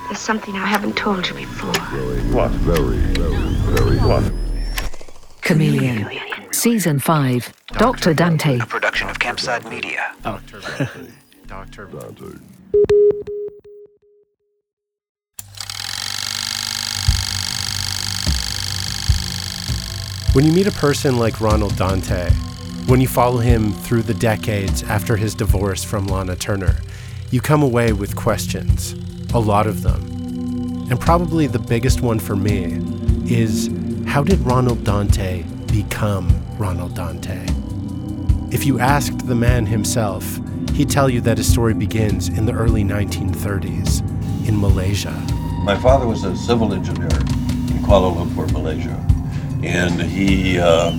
There's something I haven't told you before. What? Very what? Chameleon. Season 5. Dr. Dante. A production of Campside Media. Dr. Dante. When you meet a person like Ronald Dante, when you follow him through the decades after his divorce from Lana Turner, you come away with questions, a lot of them. And probably the biggest one for me is, how did Ronald Dante become Ronald Dante? If you asked the man himself, he'd tell you that his story begins in the early 1930s in Malaysia. My father was a civil engineer in Kuala Lumpur, Malaysia. And he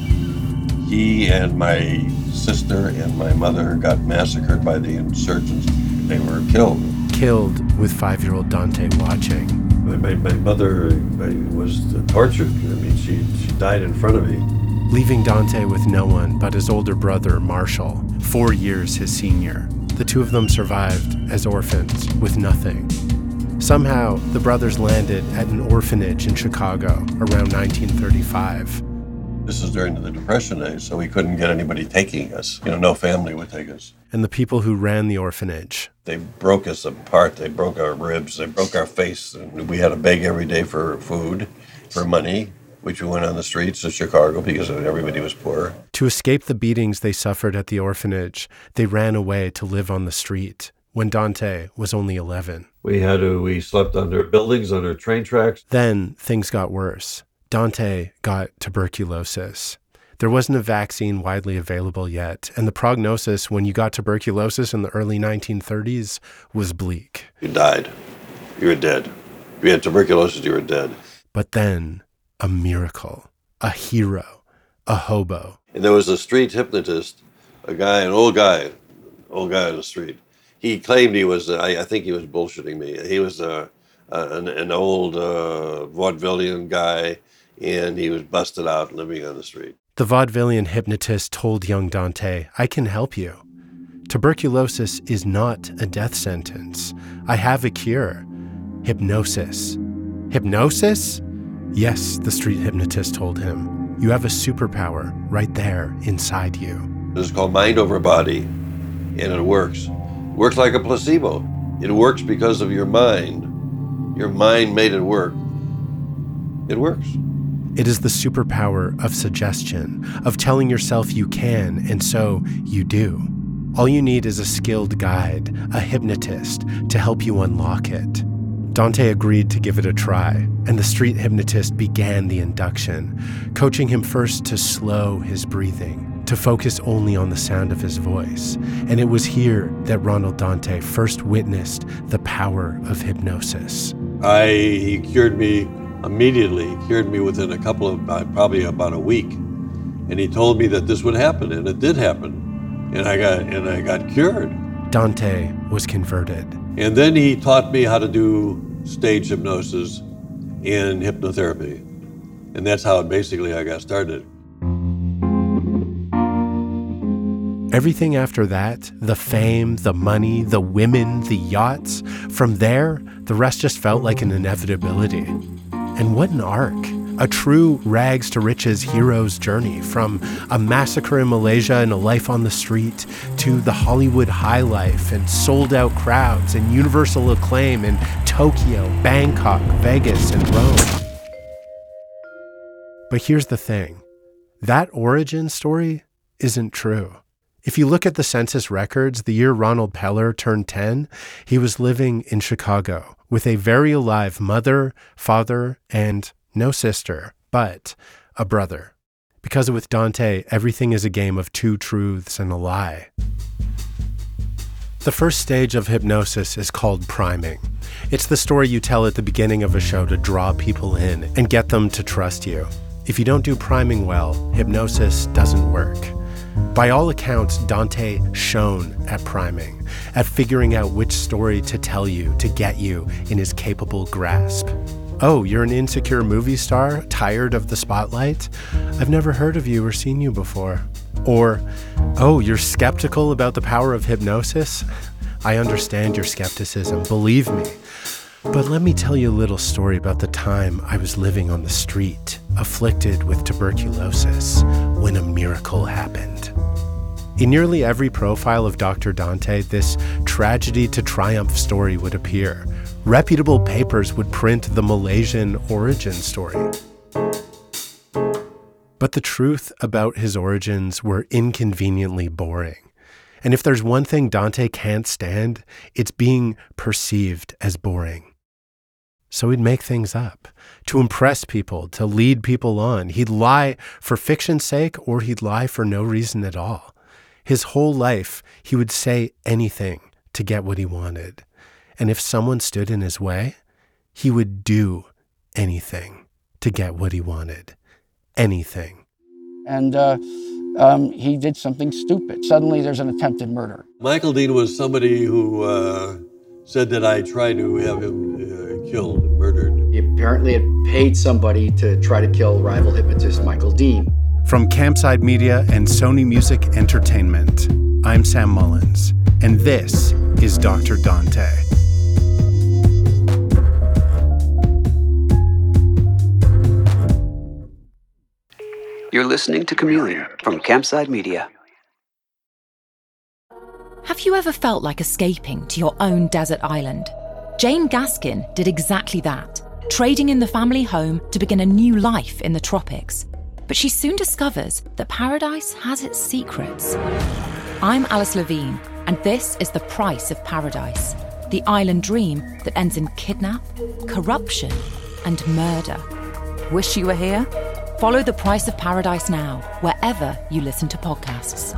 and my sister and my mother got massacred by the insurgents. They were killed. Killed with 5-year-old Dante watching. My mother was tortured. I mean, she died in front of me. Leaving Dante with no one but his older brother, Marshall, 4 years his senior. The two of them survived as orphans with nothing. Somehow, the brothers landed at an orphanage in Chicago around 1935. This is during the Depression age, so we couldn't get anybody taking us. No family would take us. And the people who ran the orphanage, they broke us apart. They broke our ribs. They broke our face. And we had to beg every day for food, for money, which we went on the streets of Chicago because everybody was poor. To escape the beatings they suffered at the orphanage, they ran away to live on the street when Dante was only 11. We slept under buildings, under train tracks. Then things got worse. Dante got tuberculosis. There wasn't a vaccine widely available yet, and the prognosis when you got tuberculosis in the early 1930s was bleak. You died. You were dead. If you had tuberculosis, you were dead. But then, a miracle, a hero, a hobo. And there was a street hypnotist, an old guy on the street. He claimed he was, I think he was bullshitting me. He was an old vaudevillian guy, and he was busted out living on the street. The vaudevillian hypnotist told young Dante, "I can help you. Tuberculosis is not a death sentence. I have a cure. Hypnosis." Hypnosis? Yes, the street hypnotist told him. You have a superpower right there inside you. It's called mind over body, and it works. It works like a placebo. It works because of your mind. Your mind made it work. It works. It is the superpower of suggestion, of telling yourself you can, and so you do. All you need is a skilled guide, a hypnotist, to help you unlock it. Dante agreed to give it a try, and the street hypnotist began the induction, coaching him first to slow his breathing, to focus only on the sound of his voice. And it was here that Ronald Dante first witnessed the power of hypnosis. He cured me immediately. He cured me within probably about a week. And he told me that this would happen, and it did happen. And I got cured. Dante was converted. And then he taught me how to do stage hypnosis and hypnotherapy. And that's how basically I got started. Everything after that, the fame, the money, the women, the yachts, from there, the rest just felt like an inevitability. And what an arc. A true rags to riches hero's journey, from a massacre in Malaysia and a life on the street to the Hollywood high life and sold out crowds and universal acclaim in Tokyo, Bangkok, Vegas, and Rome. But here's the thing. That origin story isn't true. If you look at the census records, the year Ronald Peller turned 10, he was living in Chicago with a very alive mother, father, and no sister, but a brother. Because with Dante, everything is a game of two truths and a lie. The first stage of hypnosis is called priming. It's the story you tell at the beginning of a show to draw people in and get them to trust you. If you don't do priming well, hypnosis doesn't work. By all accounts, Dante shone at priming, at figuring out which story to tell you to get you in his capable grasp. Oh, you're an insecure movie star, tired of the spotlight? I've never heard of you or seen you before. Or, oh, you're skeptical about the power of hypnosis? I understand your skepticism, believe me. But let me tell you a little story about the time I was living on the street, afflicted with tuberculosis, when a miracle happened. In nearly every profile of Dr. Dante, this tragedy to triumph story would appear. Reputable papers would print the Malaysian origin story. But the truth about his origins were inconveniently boring. And if there's one thing Dante can't stand, it's being perceived as boring. So he'd make things up to impress people, to lead people on. He'd lie for fiction's sake, or he'd lie for no reason at all. His whole life, he would say anything to get what he wanted. And if someone stood in his way, he would do anything to get what he wanted. Anything. And he did something stupid. Suddenly there's an attempted murder. Michael Dean was somebody who said that I tried to have him killed, murdered. He apparently had paid somebody to try to kill rival hypnotist Michael Dean. From Campside Media and Sony Music Entertainment, I'm Sam Mullins, and this is Dr. Dante. You're listening to Chameleon from Campside Media. Have you ever felt like escaping to your own desert island? Jane Gaskin did exactly that, trading in the family home to begin a new life in the tropics. But she soon discovers that paradise has its secrets. I'm Alice Levine, and this is The Price of Paradise, the island dream that ends in kidnap, corruption, and murder. Wish you were here? Follow The Price of Paradise now, wherever you listen to podcasts.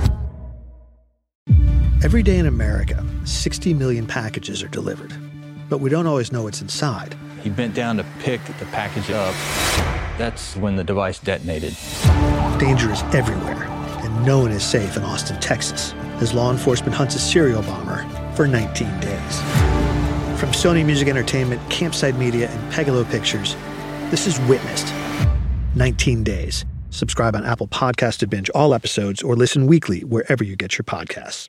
Every day in America, 60 million packages are delivered. But we don't always know what's inside. He bent down to pick the package up. That's when the device detonated. Danger is everywhere, and no one is safe in Austin, Texas, as law enforcement hunts a serial bomber for 19 days. From Sony Music Entertainment, Campside Media, and Pegalo Pictures, this is Witnessed. 19 Days. Subscribe on Apple Podcasts to binge all episodes or listen weekly wherever you get your podcasts.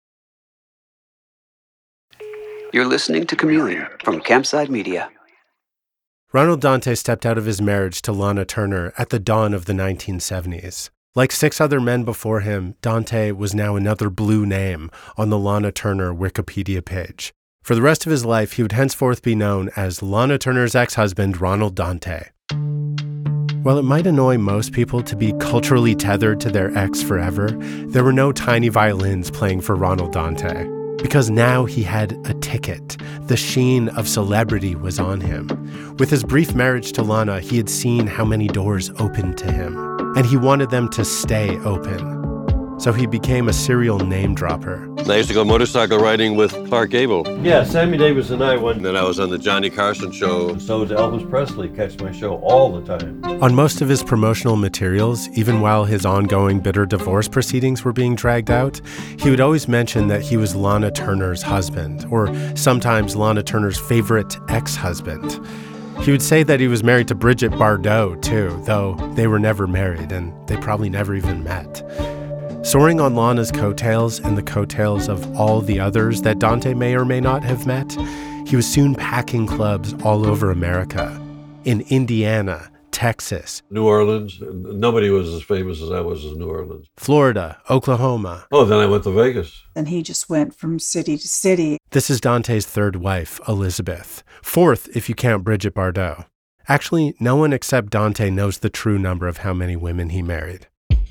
You're listening to Chameleon from Campside Media. Ronald Dante stepped out of his marriage to Lana Turner at the dawn of the 1970s. Like 6 other men before him, Dante was now another blue name on the Lana Turner Wikipedia page. For the rest of his life, he would henceforth be known as Lana Turner's ex-husband, Ronald Dante. While it might annoy most people to be culturally tethered to their ex forever, there were no tiny violins playing for Ronald Dante. Because now he had a ticket. The sheen of celebrity was on him. With his brief marriage to Lana, he had seen how many doors opened to him, and he wanted them to stay open. So he became a serial name dropper. I used to go motorcycle riding with Clark Gable. Yeah, Sammy Davis and I went. And then I was on the Johnny Carson show. So did Elvis Presley catch my show all the time. On most of his promotional materials, even while his ongoing bitter divorce proceedings were being dragged out, he would always mention that he was Lana Turner's husband, or sometimes Lana Turner's favorite ex-husband. He would say that he was married to Brigitte Bardot, too, though they were never married, and they probably never even met. Soaring on Lana's coattails and the coattails of all the others that Dante may or may not have met, he was soon packing clubs all over America. In Indiana, Texas, New Orleans. Nobody was as famous as I was in New Orleans. Florida, Oklahoma. Oh, then I went to Vegas. And he just went from city to city. This is Dante's third wife, Elizabeth. Fourth, if you count Brigitte Bardot. Actually, no one except Dante knows the true number of how many women he married.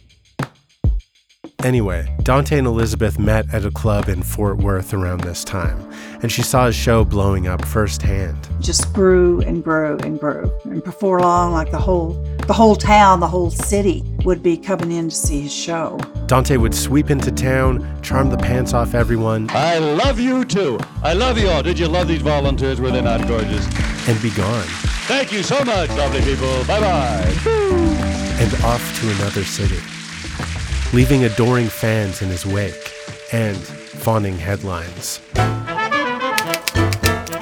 Anyway, Dante and Elizabeth met at a club in Fort Worth around this time, and she saw his show blowing up firsthand. Just grew and grew and grew. And before long, like the whole town, the whole city would be coming in to see his show. Dante would sweep into town, charm the pants off everyone. I love you too. I love you all. Did you love these volunteers? Were they not gorgeous? And be gone. Thank you so much, lovely people. Bye-bye. And off to another city, leaving adoring fans in his wake and fawning headlines.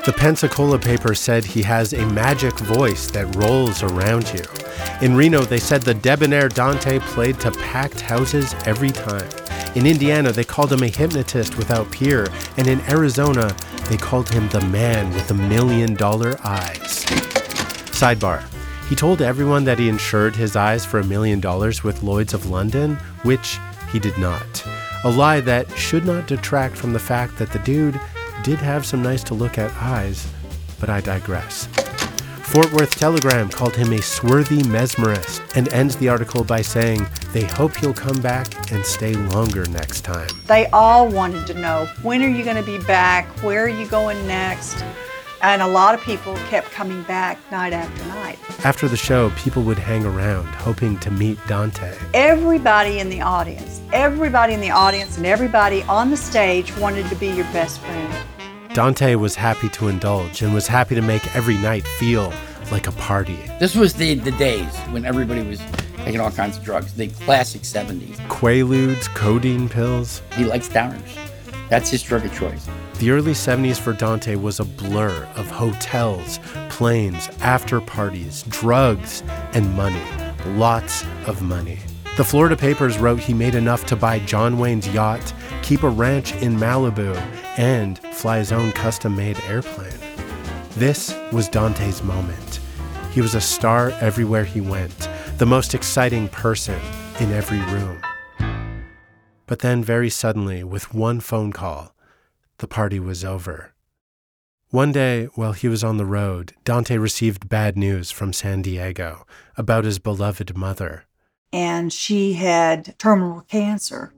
The Pensacola paper said he has a magic voice that rolls around you. In Reno, they said the debonair Dante played to packed houses every time. In Indiana, they called him a hypnotist without peer. And in Arizona, they called him the man with $1 million eyes. Sidebar. He told everyone that he insured his eyes for $1 million with Lloyd's of London, which he did not. A lie that should not detract from the fact that the dude did have some nice to look at eyes, but I digress. Fort Worth Telegram called him a swarthy mesmerist and ends the article by saying they hope he'll come back and stay longer next time. They all wanted to know, when are you going to be back? Where are you going next? And a lot of people kept coming back night after night. After the show, people would hang around, hoping to meet Dante. Everybody in the audience and everybody on the stage wanted to be your best friend. Dante was happy to indulge and was happy to make every night feel like a party. This was the days when everybody was taking all kinds of drugs, the classic 70s. Quaaludes, codeine pills. He likes downers. That's his drug of choice. The early 70s for Dante was a blur of hotels, planes, after parties, drugs, and money. Lots of money. The Florida papers wrote he made enough to buy John Wayne's yacht, keep a ranch in Malibu, and fly his own custom-made airplane. This was Dante's moment. He was a star everywhere he went, the most exciting person in every room. But then very suddenly, with one phone call, the party was over. One day, while he was on the road, Dante received bad news from San Diego about his beloved mother. And she had terminal cancer.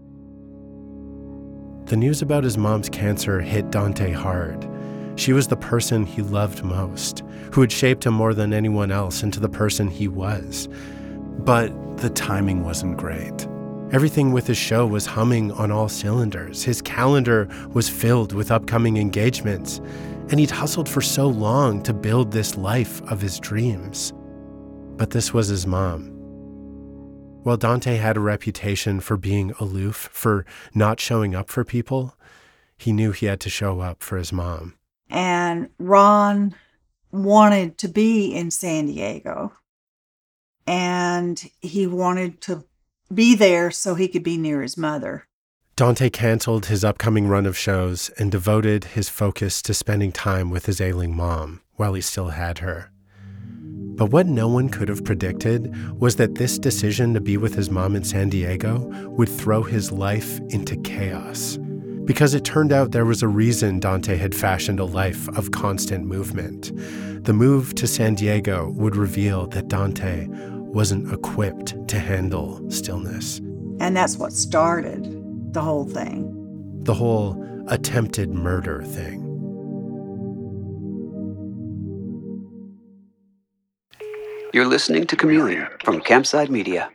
The news about his mom's cancer hit Dante hard. She was the person he loved most, who had shaped him more than anyone else into the person he was. But the timing wasn't great. Everything with his show was humming on all cylinders. His calendar was filled with upcoming engagements, and he'd hustled for so long to build this life of his dreams. But this was his mom. While Dante had a reputation for being aloof, for not showing up for people, he knew he had to show up for his mom. And Ron wanted to be in San Diego, and he wanted to be there so he could be near his mother. Dante canceled his upcoming run of shows and devoted his focus to spending time with his ailing mom while he still had her. But what no one could have predicted was that this decision to be with his mom in San Diego would throw his life into chaos. Because it turned out there was a reason Dante had fashioned a life of constant movement. The move to San Diego would reveal that Dante wasn't equipped to handle stillness. And that's what started the whole thing. The whole attempted murder thing. You're listening to Chameleon from Campside Media.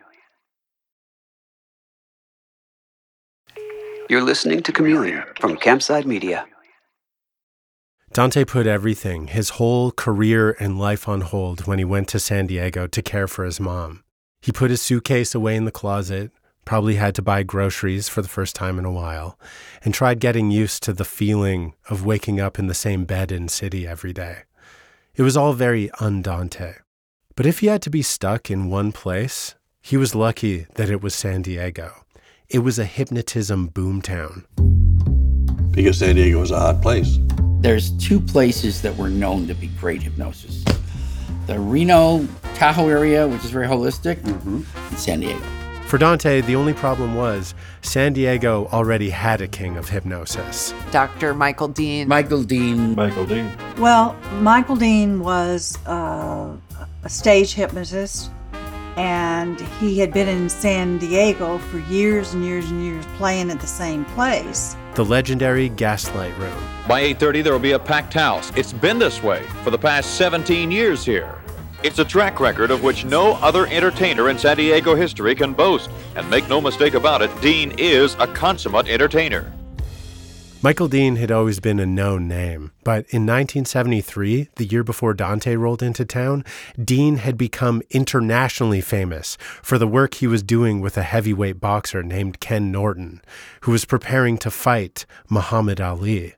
You're listening to Chameleon from Campside Media. Dante put everything, his whole career and life on hold when he went to San Diego to care for his mom. He put his suitcase away in the closet, probably had to buy groceries for the first time in a while, and tried getting used to the feeling of waking up in the same bed in city every day. It was all very un-Dante. But if he had to be stuck in one place, he was lucky that it was San Diego. It was a hypnotism boomtown. Because San Diego was a hot place. There's two places that were known to be great hypnosis. The Reno, Tahoe area, which is very holistic, and San Diego. For Dante, the only problem was San Diego already had a king of hypnosis. Dr. Michael Dean. Michael Dean. Well, Michael Dean was a stage hypnotist, and he had been in San Diego for years and years and years playing at the same place. The legendary Gaslight Room. By 8:30, there will be a packed house. It's been this way for the past 17 years here. It's a track record of which no other entertainer in San Diego history can boast. And make no mistake about it, Dean is a consummate entertainer. Michael Dean had always been a known name, but in 1973, the year before Dante rolled into town, Dean had become internationally famous for the work he was doing with a heavyweight boxer named Ken Norton, who was preparing to fight Muhammad Ali.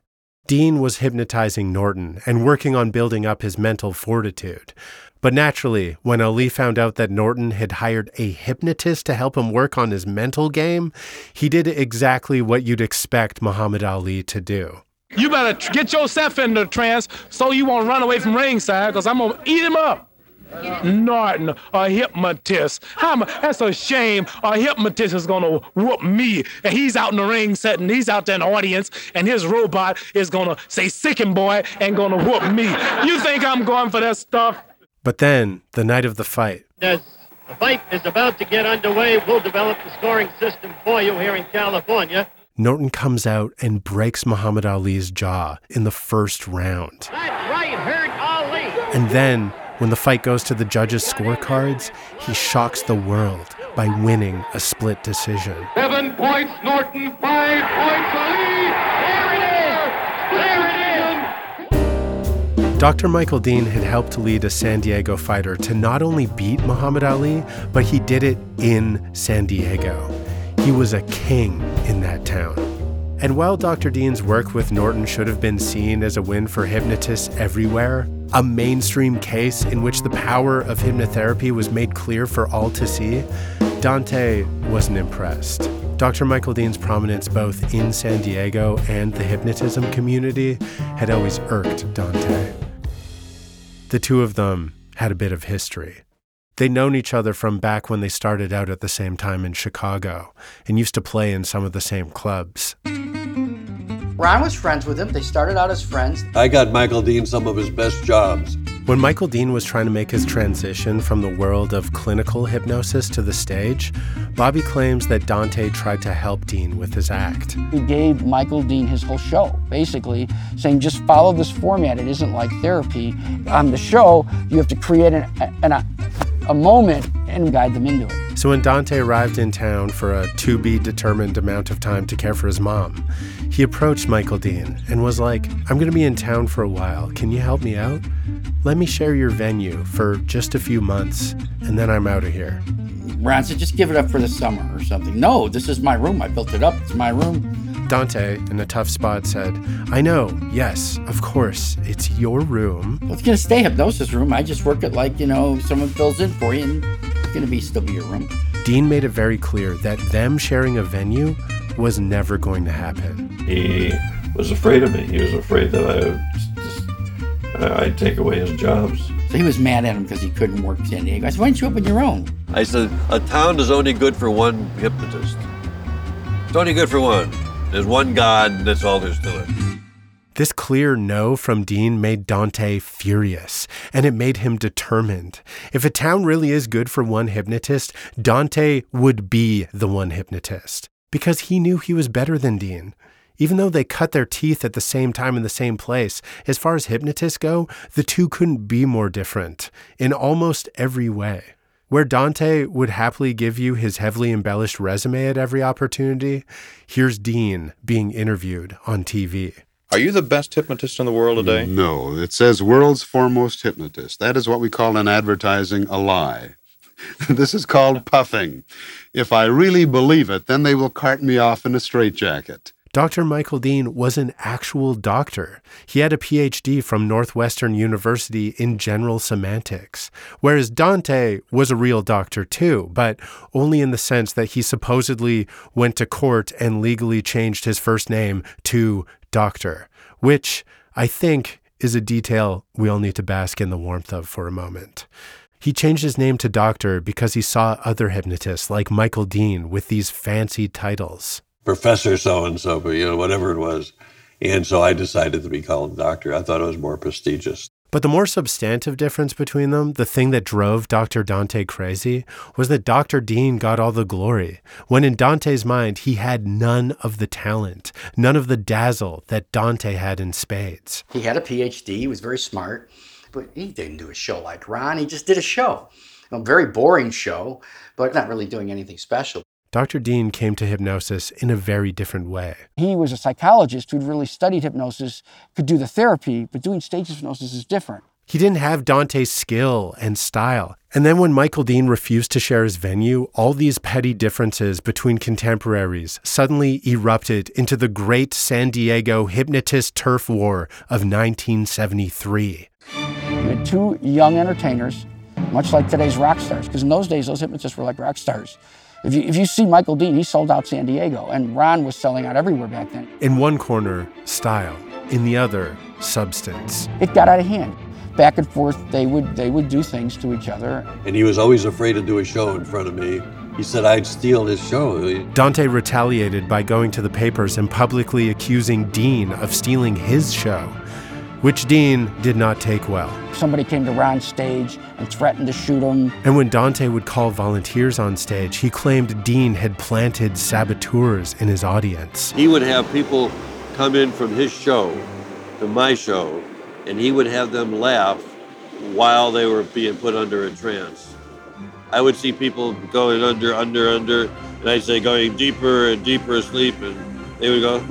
Dean was hypnotizing Norton and working on building up his mental fortitude. But naturally, when Ali found out that Norton had hired a hypnotist to help him work on his mental game, he did exactly what you'd expect Muhammad Ali to do. You better get yourself into the trance so you won't run away from ringside, because I'm going to eat him up. Norton, a hypnotist. That's a shame. A hypnotist is going to whoop me. And he's out in the ring setting. He's out there in the audience. And his robot is going to say, "Sicken boy," and going to whoop me. You think I'm going for that stuff? But then, the night of the fight. As the fight is about to get underway, we'll develop the scoring system for you here in California. Norton comes out and breaks Muhammad Ali's jaw in the first round. That right hurt Ali. And then, when the fight goes to the judges' scorecards, he shocks the world by winning a split decision. 7 points Norton, 5 points Ali. There it is! There it is! Dr. Michael Dean had helped lead a San Diego fighter to not only beat Muhammad Ali, but he did it in San Diego. He was a king in that town. And while Dr. Dean's work with Norton should have been seen as a win for hypnotists everywhere, a mainstream case in which the power of hypnotherapy was made clear for all to see, Dante wasn't impressed. Dr. Michael Dean's prominence both in San Diego and the hypnotism community had always irked Dante. The two of them had a bit of history. They'd known each other from back when they started out at the same time in Chicago and used to play in some of the same clubs. Ron was friends with him. They started out as friends. I got Michael Dean some of his best jobs. When Michael Dean was trying to make his transition from the world of clinical hypnosis to the stage, Bobby claims that Dante tried to help Dean with his act. He gave Michael Dean his whole show, basically saying, just follow this format. It isn't like therapy. On the show, you have to create a moment and guide them into it. So when Dante arrived in town for a to-be-determined amount of time to care for his mom, he approached Michael Dean and was like, "I'm going to be in town for a while. Can you help me out? Let me share your venue for just a few months, and then I'm out of here." Ron said, "Just give it up for the summer or something." "No, this is my room. I built it up. It's my room." Dante, in a tough spot, said, "I know, yes, of course, it's your room." "Well, it's going to stay hypnosis room. I just work it like, someone fills in for you, and it's going to still be your room." Dean made it very clear that them sharing a venue was never going to happen. He was afraid of me. He was afraid that I'd take away his jobs. So he was mad at him because he couldn't work in San Diego. I said, "Why don't you open your own?" I said, a town is only good for one hypnotist. It's only good for one. There's one God, that's all there's to it. This clear no from Dean made Dante furious, and it made him determined. If a town really is good for one hypnotist, Dante would be the one hypnotist, because he knew he was better than Dean. Even though they cut their teeth at the same time in the same place, as far as hypnotists go, the two couldn't be more different in almost every way. Where Dante would happily give you his heavily embellished resume at every opportunity, here's Dean being interviewed on TV. Are you the best hypnotist in the world today? No, it says world's foremost hypnotist. That is what we call in advertising a lie. This is called puffing. If I really believe it, then they will cart me off in a straitjacket. Dr. Michael Dean was an actual doctor. He had a PhD from Northwestern University in general semantics, whereas Dante was a real doctor too, but only in the sense that he supposedly went to court and legally changed his first name to Doctor, which I think is a detail we all need to bask in the warmth of for a moment. He changed his name to Doctor because he saw other hypnotists like Michael Dean with these fancy titles. Professor so-and-so, whatever it was. And so I decided to be called Doctor. I thought it was more prestigious. But the more substantive difference between them, the thing that drove Dr. Dante crazy, was that Dr. Dean got all the glory, when in Dante's mind, he had none of the talent, none of the dazzle that Dante had in spades. He had a PhD, he was very smart, but he didn't do a show like Ron. He just did a show. A very boring show, but not really doing anything special. Dr. Dean came to hypnosis in a very different way. He was a psychologist who'd really studied hypnosis, could do the therapy, but doing stage hypnosis is different. He didn't have Dante's skill and style, And then when Michael Dean refused to share his venue, all these petty differences between contemporaries suddenly erupted into the great San Diego hypnotist turf war of 1973. You had two young entertainers, much like today's rock stars, because in those days, those hypnotists were like rock stars. If you see Michael Dean, he sold out San Diego, and Ron was selling out everywhere back then. In one corner, style. In the other, substance. It got out of hand. Back and forth, they would do things to each other. And he was always afraid to do a show in front of me. He said I'd steal his show. Dante retaliated by going to the papers and publicly accusing Dean of stealing his show, which Dean did not take well. Somebody came to Ron's stage and threatened to shoot him. And when Dante would call volunteers on stage, he claimed Dean had planted saboteurs in his audience. He would have people come in from his show to my show, and he would have them laugh while they were being put under a trance. I would see people going under, and I'd say going deeper and deeper asleep, and they would go,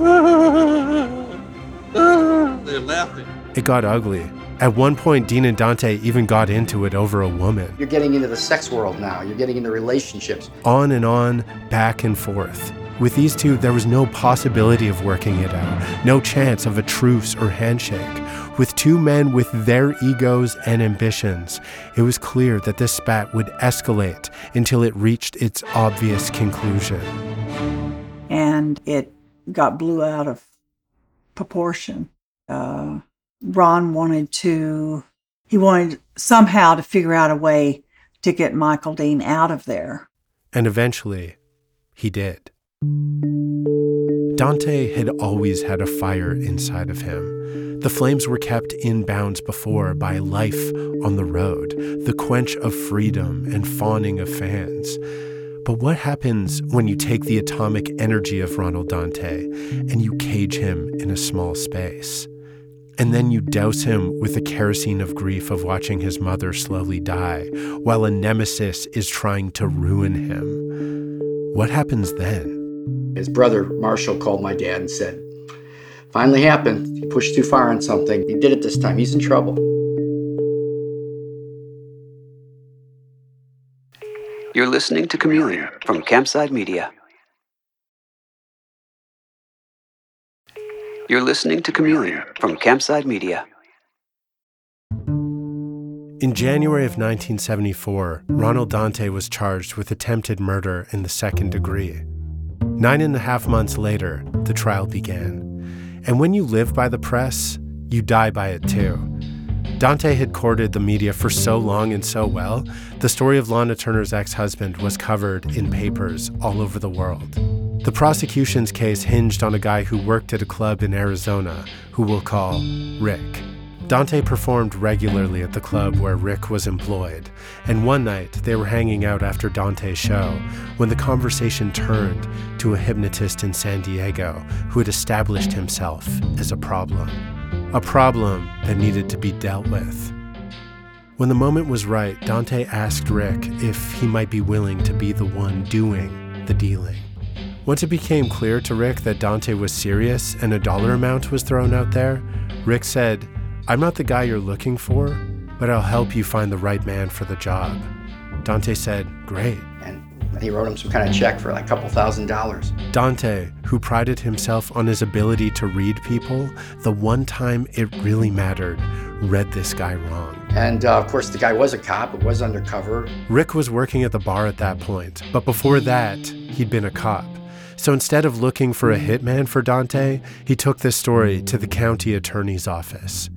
they're laughing. It got ugly. At one point, Dean and Dante even got into it over a woman. You're getting into the sex world now. You're getting into relationships. On and on, back and forth. With these two, there was no possibility of working it out, no chance of a truce or handshake. With two men with their egos and ambitions, it was clear that this spat would escalate until it reached its obvious conclusion. And it got blew out of proportion. Ron wanted somehow to figure out a way to get Michael Dean out of there. And eventually, he did. Dante had always had a fire inside of him. The flames were kept in bounds before by life on the road, the quench of freedom and fawning of fans. But what happens when you take the atomic energy of Ronald Dante and you cage him in a small space? And then you douse him with the kerosene of grief of watching his mother slowly die while a nemesis is trying to ruin him. What happens then? His brother, Marshall, called my dad and said, finally happened. He pushed too far on something. He did it this time. He's in trouble. You're listening to Chameleon from Campside Media. You're listening to Chameleon from Campside Media. In January of 1974, Ronald Dante was charged with attempted murder in the second degree. 9.5 months later, the trial began. And when you live by the press, you die by it too. Dante had courted the media for so long and so well, the story of Lana Turner's ex-husband was covered in papers all over the world. The prosecution's case hinged on a guy who worked at a club in Arizona, who we'll call Rick. Dante performed regularly at the club where Rick was employed, and one night they were hanging out after Dante's show when the conversation turned to a hypnotist in San Diego who had established himself as a problem that needed to be dealt with. When the moment was right, Dante asked Rick if he might be willing to be the one doing the dealing. Once it became clear to Rick that Dante was serious and a dollar amount was thrown out there, Rick said, "I'm not the guy you're looking for, but I'll help you find the right man for the job." Dante said, "Great." And he wrote him some kind of check for like a couple $1,000s. Dante, who prided himself on his ability to read people, the one time it really mattered, read this guy wrong. And of course, the guy was a cop. It was undercover. Rick was working at the bar at that point, but before that, he'd been a cop. So instead of looking for a hitman for Dante, he took this story to the county attorney's office.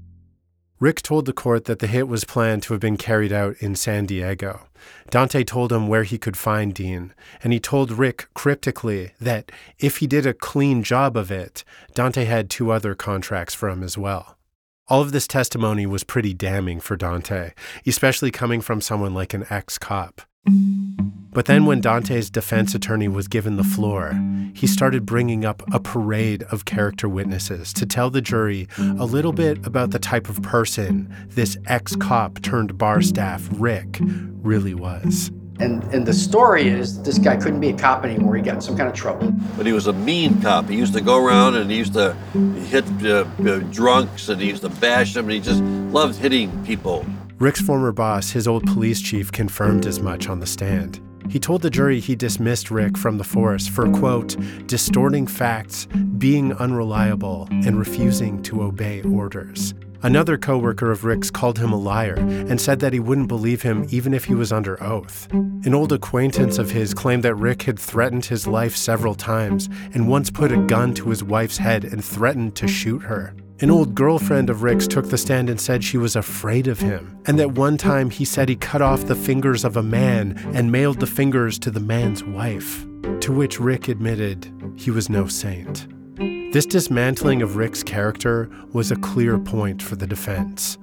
Rick told the court that the hit was planned to have been carried out in San Diego. Dante told him where he could find Dean, and he told Rick cryptically that if he did a clean job of it, Dante had 2 other contracts for him as well. All of this testimony was pretty damning for Dante, especially coming from someone like an ex-cop. But then when Dante's defense attorney was given the floor, he started bringing up a parade of character witnesses to tell the jury a little bit about the type of person this ex-cop turned bar staff, Rick, really was. And the story is this guy couldn't be a cop anymore. He got in some kind of trouble. But he was a mean cop. He used to go around and he used to hit drunks and he used to bash them and he just loved hitting people. Rick's former boss, his old police chief, confirmed as much on the stand. He told the jury he dismissed Rick from the force for, quote, distorting facts, being unreliable, and refusing to obey orders. Another coworker of Rick's called him a liar and said that he wouldn't believe him even if he was under oath. An old acquaintance of his claimed that Rick had threatened his life several times and once put a gun to his wife's head and threatened to shoot her. An old girlfriend of Rick's took the stand and said she was afraid of him, and that one time he said he cut off the fingers of a man and mailed the fingers to the man's wife, to which Rick admitted he was no saint. This dismantling of Rick's character was a clear point for the defense.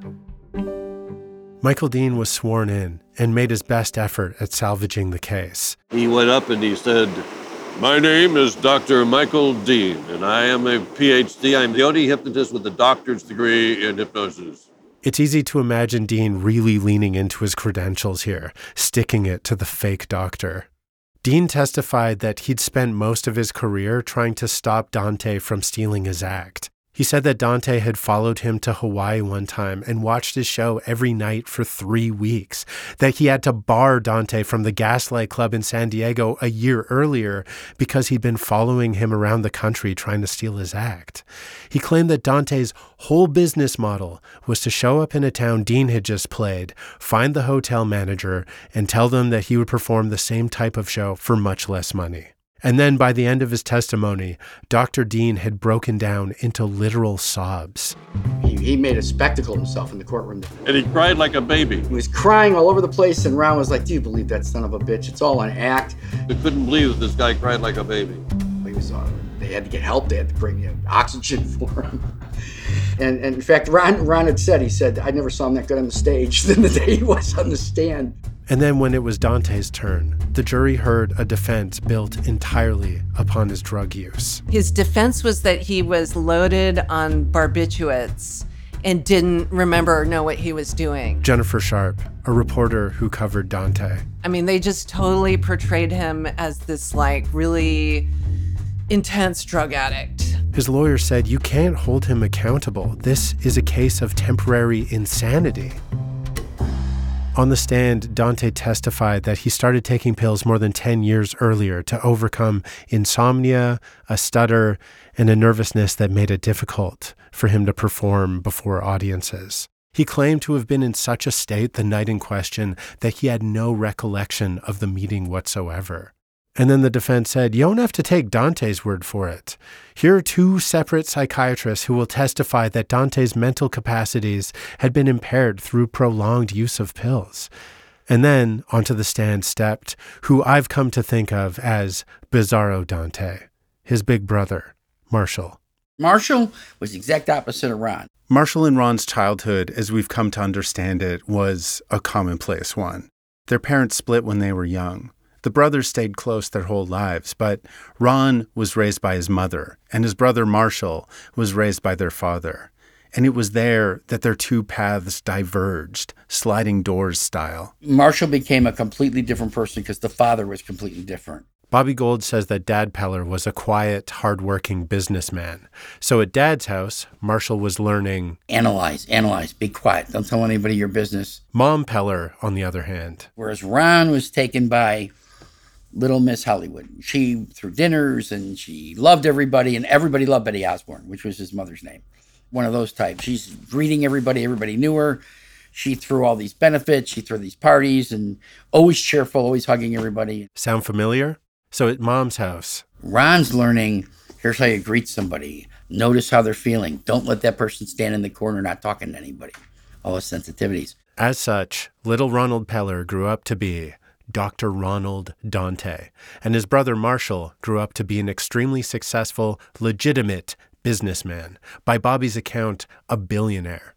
Michael Dean was sworn in and made his best effort at salvaging the case. He went up and he said, "My name is Dr. Michael Dean, and I am a PhD. I'm the only hypnotist with a doctor's degree in hypnosis." It's easy to imagine Dean really leaning into his credentials here, sticking it to the fake doctor. Dean testified that he'd spent most of his career trying to stop Dante from stealing his act. He said that Dante had followed him to Hawaii one time and watched his show every night for 3 weeks, that he had to bar Dante from the Gaslight Club in San Diego a year earlier because he'd been following him around the country trying to steal his act. He claimed that Dante's whole business model was to show up in a town Dean had just played, find the hotel manager, and tell them that he would perform the same type of show for much less money. And then by the end of his testimony, Dr. Dean had broken down into literal sobs. He made a spectacle of himself in the courtroom. And he cried like a baby. He was crying all over the place, and Ron was like, "Do you believe that son of a bitch? It's all an act." They couldn't believe that this guy cried like a baby. They had to get help. They had to bring oxygen for him. And in fact, Ron had said, he said, "I never saw him that good on the stage than the day he was on the stand." And then when it was Dante's turn, the jury heard a defense built entirely upon his drug use. His defense was that he was loaded on barbiturates and didn't remember or know what he was doing. Jennifer Sharp, a reporter who covered Dante. I mean, they just totally portrayed him as this really intense drug addict. His lawyer said, "You can't hold him accountable. This is a case of temporary insanity." On the stand, Dante testified that he started taking pills more than 10 years earlier to overcome insomnia, a stutter, and a nervousness that made it difficult for him to perform before audiences. He claimed to have been in such a state the night in question that he had no recollection of the meeting whatsoever. And then the defense said, "You don't have to take Dante's word for it. Here are 2 separate psychiatrists who will testify that Dante's mental capacities had been impaired through prolonged use of pills." And then onto the stand stepped who I've come to think of as Bizarro Dante, his big brother, Marshall. Marshall was the exact opposite of Ron. Marshall and Ron's childhood, as we've come to understand it, was a commonplace one. Their parents split when they were young. The brothers stayed close their whole lives, but Ron was raised by his mother, and his brother Marshall was raised by their father. And it was there that their 2 paths diverged, sliding doors style. Marshall became a completely different person because the father was completely different. Bobby Gold says that Dad Peller was a quiet, hardworking businessman. So at Dad's house, Marshall was learning... Analyze, be quiet, don't tell anybody your business. Mom Peller, on the other hand. Whereas Ron was taken by Little Miss Hollywood. She threw dinners and she loved everybody, and everybody loved Betty Osborne, which was his mother's name. One of those types. She's greeting everybody. Everybody knew her. She threw all these benefits. She threw these parties and always cheerful, always hugging everybody. Sound familiar? So at Mom's house. Ron's learning, here's how you greet somebody. Notice how they're feeling. Don't let that person stand in the corner not talking to anybody. All those sensitivities. As such, little Ronald Peller grew up to be Dr. Ronald Dante, and his brother Marshall grew up to be an extremely successful, legitimate businessman. By Bobby's account, a billionaire.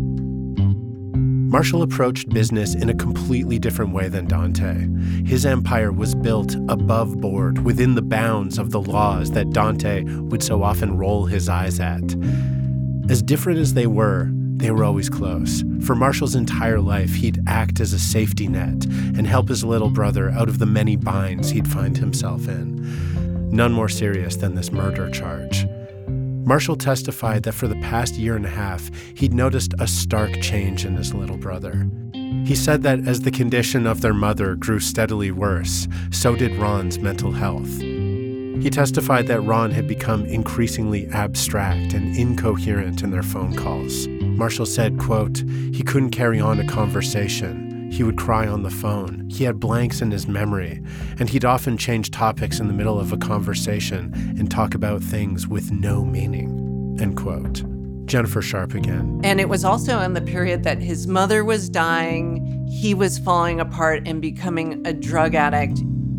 Marshall approached business in a completely different way than Dante. His empire was built above board, within the bounds of the laws that Dante would so often roll his eyes at. As different as they were always close. For Marshall's entire life, he'd act as a safety net and help his little brother out of the many binds he'd find himself in. None more serious than this murder charge. Marshall testified that for the past year and a half, he'd noticed a stark change in his little brother. He said that as the condition of their mother grew steadily worse, so did Ron's mental health. He testified that Ron had become increasingly abstract and incoherent in their phone calls. Marshall said, quote, he couldn't carry on a conversation. He would cry on the phone. He had blanks in his memory, and he'd often change topics in the middle of a conversation and talk about things with no meaning, end quote. Jennifer Sharp again. And it was also in the period that his mother was dying, he was falling apart and becoming a drug addict.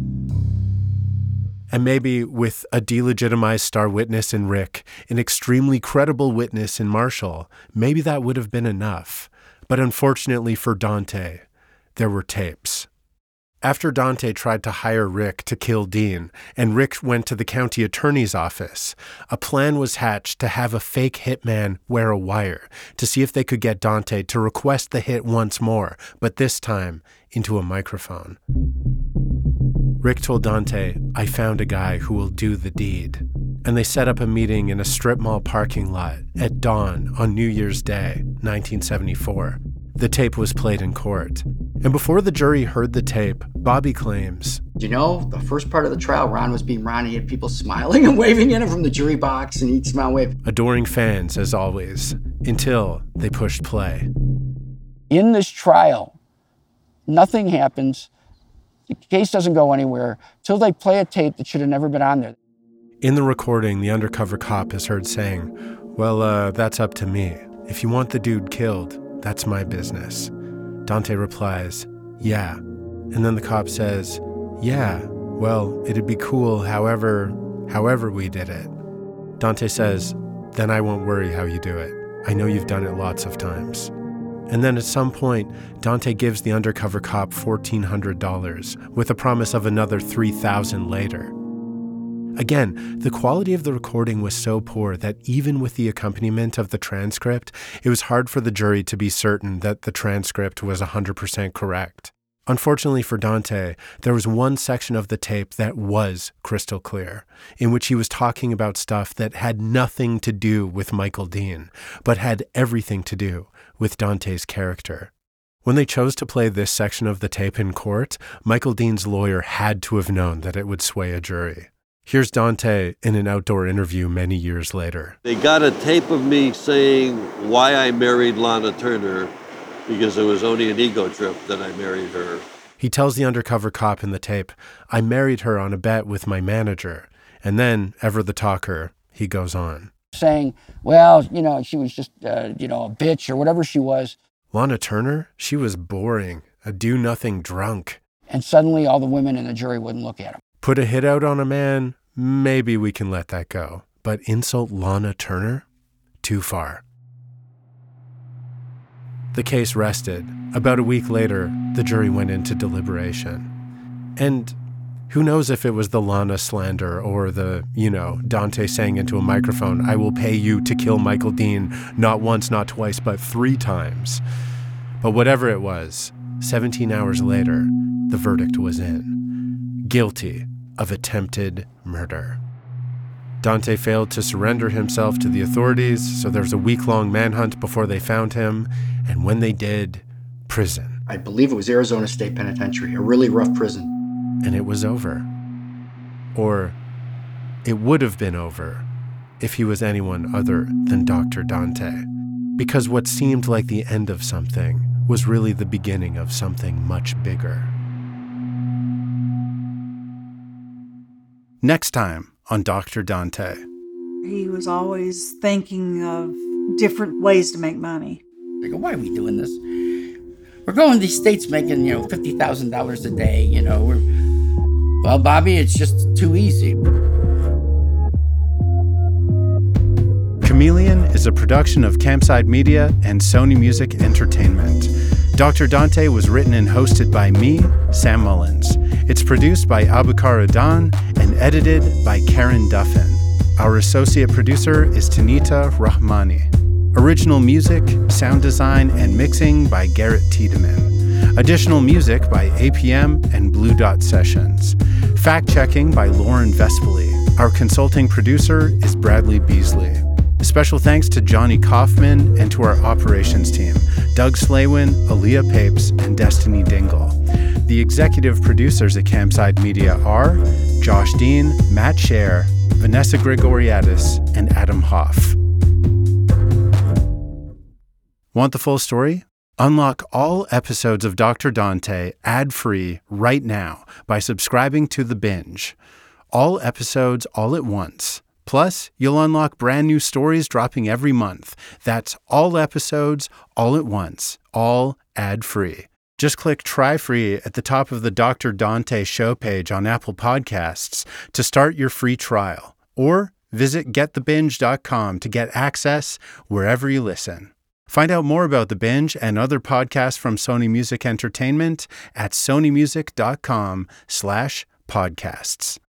And maybe with a delegitimized star witness in Rick, an extremely credible witness in Marshall, maybe that would have been enough. But unfortunately for Dante, there were tapes. After Dante tried to hire Rick to kill Dean, and Rick went to the county attorney's office, a plan was hatched to have a fake hitman wear a wire to see if they could get Dante to request the hit once more, but this time into a microphone. Rick told Dante, I found a guy who will do the deed. And they set up a meeting in a strip mall parking lot at dawn on New Year's Day, 1974. The tape was played in court. And before the jury heard the tape, Bobby claims, You know, the first part of the trial, Ron was being Ron. He had people smiling and waving at him from the jury box, and he'd smile and wave. Adoring fans, as always, until they pushed play. In this trial, nothing happens. The case doesn't go anywhere till they play a tape that should have never been on there. In the recording, the undercover cop is heard saying, well, that's up to me. If you want the dude killed, that's my business. Dante replies, yeah. And then the cop says, yeah, well, it'd be cool however we did it. Dante says, then I won't worry how you do it. I know you've done it lots of times. And then at some point, Dante gives the undercover cop $1,400 with a promise of another $3,000 later. Again, the quality of the recording was so poor that even with the accompaniment of the transcript, it was hard for the jury to be certain that the transcript was 100% correct. Unfortunately for Dante, there was one section of the tape that was crystal clear, in which he was talking about stuff that had nothing to do with Michael Dean, but had everything to do with Dante's character. When they chose to play this section of the tape in court, Michael Dean's lawyer had to have known that it would sway a jury. Here's Dante in an outdoor interview many years later. They got a tape of me saying why I married Lana Turner, because it was only an ego trip that I married her. He tells the undercover cop in the tape, I married her on a bet with my manager. And then, ever the talker, he goes on. Saying, well, you know, she was just, a bitch or whatever she was. Lana Turner? She was boring, a do-nothing drunk. And suddenly all the women in the jury wouldn't look at him. Put a hit out on a man? Maybe we can let that go. But insult Lana Turner? Too far. The case rested. About a week later, the jury went into deliberation. And who knows if it was the Lana slander or the, Dante saying into a microphone, I will pay you to kill Michael Dean, not once, not twice, but 3 times. But whatever it was, 17 hours later, the verdict was in. Guilty of attempted murder. Dante failed to surrender himself to the authorities, so there was a week-long manhunt before they found him, and when they did, prison. I believe it was Arizona State Penitentiary, a really rough prison. And it was over. Or it would have been over if he was anyone other than Dr. Dante. Because what seemed like the end of something was really the beginning of something much bigger. Next time on Dr. Dante. He was always thinking of different ways to make money. I go, why are we doing this? We're going to these states making, $50,000 a day, Well, Bobby, it's just too easy. Chameleon is a production of Campside Media and Sony Music Entertainment. Dr. Dante was written and hosted by me, Sam Mullins. It's produced by Abukar Adan and edited by Karen Duffin. Our associate producer is Tanita Rahmani. Original music, sound design, and mixing by Garrett Tiedemann. Additional music by APM and Blue Dot Sessions. Fact-checking by Lauren Vespoli. Our consulting producer is Bradley Beasley. Special thanks to Johnny Kaufman and to our operations team, Doug Slaywin, Aaliyah Papes, and Destiny Dingle. The executive producers at Campside Media are Josh Dean, Matt Scher, Vanessa Gregoriadis, and Adam Hoff. Want the full story? Unlock all episodes of Dr. Dante ad-free right now by subscribing to The Binge. All episodes all at once. Plus, you'll unlock brand new stories dropping every month. That's all episodes all at once, all ad-free. Just click Try Free at the top of the Dr. Dante show page on Apple Podcasts to start your free trial. Or visit getthebinge.com to get access wherever you listen. Find out more about The Binge and other podcasts from Sony Music Entertainment at sonymusic.com/podcasts.